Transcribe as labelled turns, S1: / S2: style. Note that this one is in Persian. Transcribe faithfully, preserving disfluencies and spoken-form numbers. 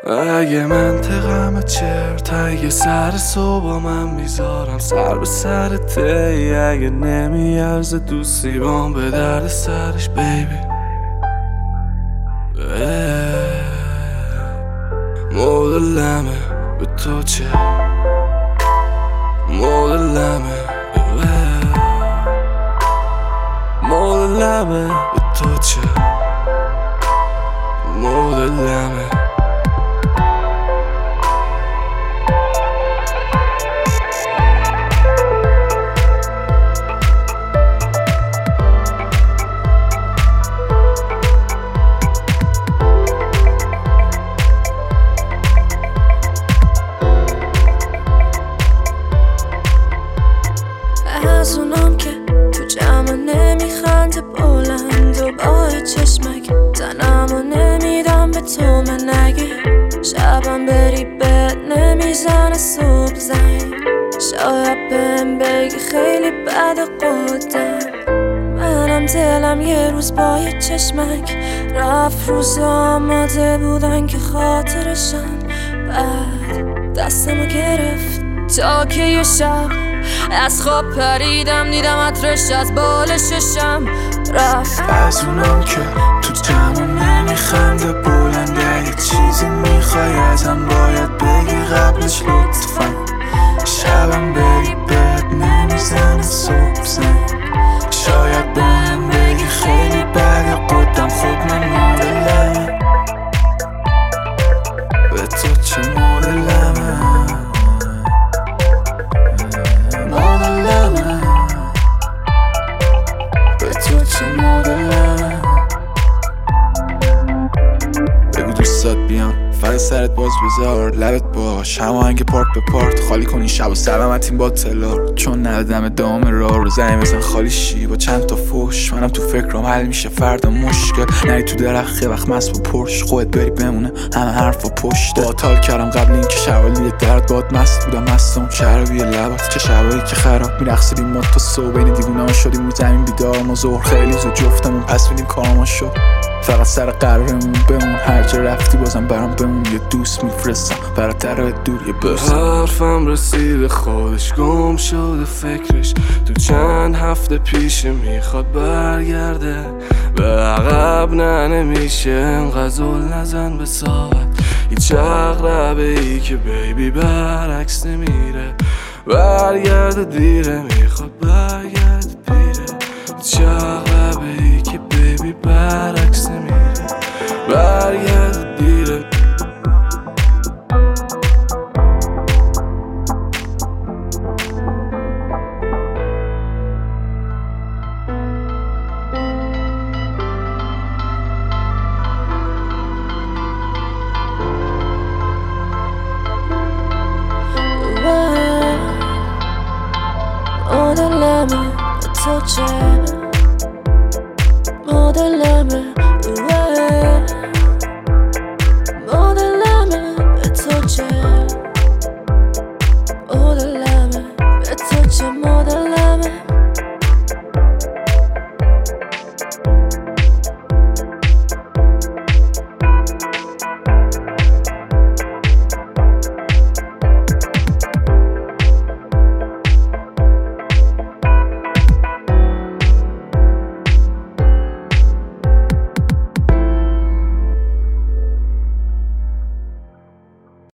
S1: اگه منطقم چرت، اگه سر صبح من میذارم سر به سرته، اگه نمیارزه دوستی بام به درد سرش بیبی. مدلمه به تو چه، مدلمه مدلمه به تو چه، مدلمه.
S2: از اونام که تو جمع نمیخنده بلند و با چشمک تنمو نمیدم به تو، من نگی شبم بری بد نمیزنه صبح زنگ، شاید بهم بگی خیلی بد قدم. منم دلم یه روز با یه چشمک رفت، روز آماده بودن که خاطرشم بعد دستمو گرفت تا که یه شب از خواب پریدم دیدم عطرش از بال ششم رفت.
S1: از اونم که تو جمع نمیخنده بلنده، یه چیزی میخوای ازم باید بگی قبلش لطفا، شبم بری بد نمیزنه صبح زنگ، شاید بهم بگی خیلی بد قدم. خب من مدلمه به تو چه، مدلمه مدلمه به تو چه، مدلمه. بگو دوستات بیان فقط سرت باز بذار، لبت باش هماهنگ پارت به پارت، خالی کنی شب و سلامتیم با تلار، چون ندادم ادامه راه رو زنی بزن خالی شی با چند تا فوش. منم تو فکرم حل میشه فردا مشکل، نری تو درخت یه وقت مست با پرش، خودت بری بمونه همه حرف و پشت. با تال کردم قبل این که شوالی درد باد مست بودم، مستم چربی لبات چه شبایی که خراب میرقصیدیم ما تا صبح، بین دیوونه‌ها شدیم رو زمین بیدار ما ظهر، خیلی زود جفتمون پس میدیم کارما شد، فقط سر قرارمون بمون، هر جا رفتی بازم برام بمون، یه دوست میفرستم برات در دور یه برس. حرفم رسیده خودش گم شده فکرش، تو چند هفته پیش میخواد برگرده به عقب، نه نمیشه انقدر زل نزن به ساعت، هیچ عقربه ای که بیبی برعکس نمیره، برگرده دیره میخواد برگرده پیره، هیچ عقربه ای که بیبی برعکس نمیره، برگرده دیره.
S2: مدلمه به تو چه،